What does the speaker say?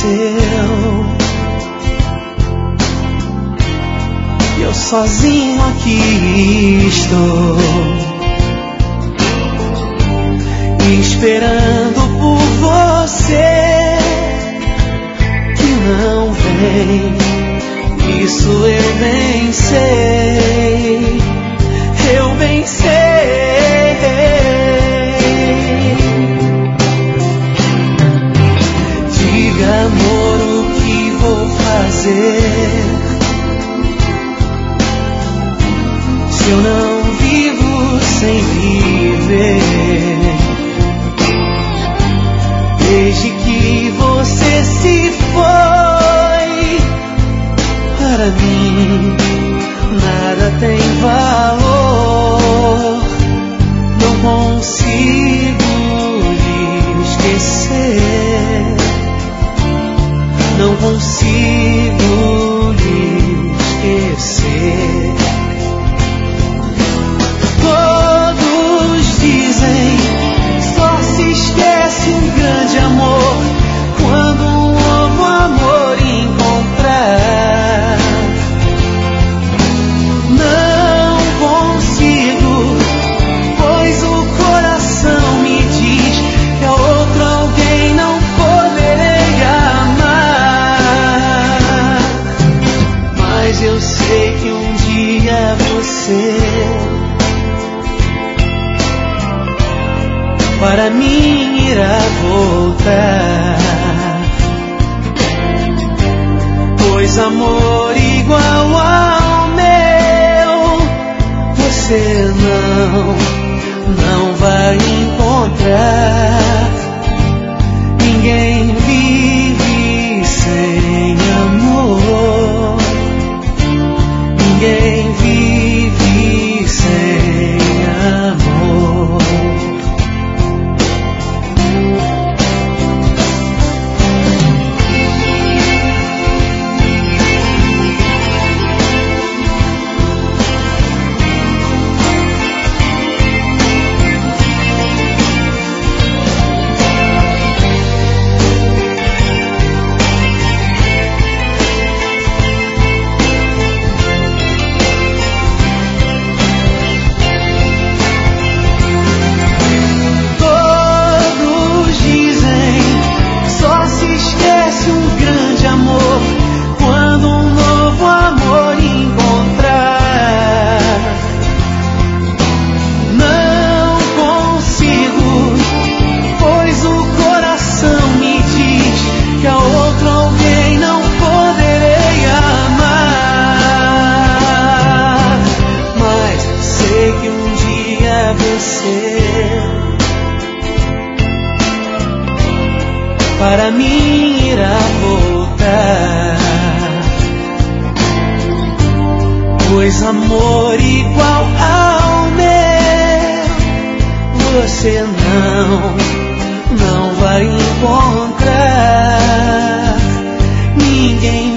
venceu. E eu sozinho aqui estou, esperando por você que não vem. Isso eu bem sei, eu bem sei. Diga, amor, o que vou fazer se eu não vivo sem viver? Desde que você se foi, para mim nada tem valor. Não consigo lhe esquecer, não consigo lhe esquecer. Todos dizem, só se esquece um grande amor quando um novo amor encontrar. Não consigo, pois o coração me diz que a outro alguém não poderei amar. Mas eu sei que um dia você para mim irá voltar, pois amor igual ao meu você não vai encontrar. Ninguém vive sem amor, ninguém vive sem amor. Para mim irá voltar, pois amor igual ao meu você não vai encontrar. Ninguém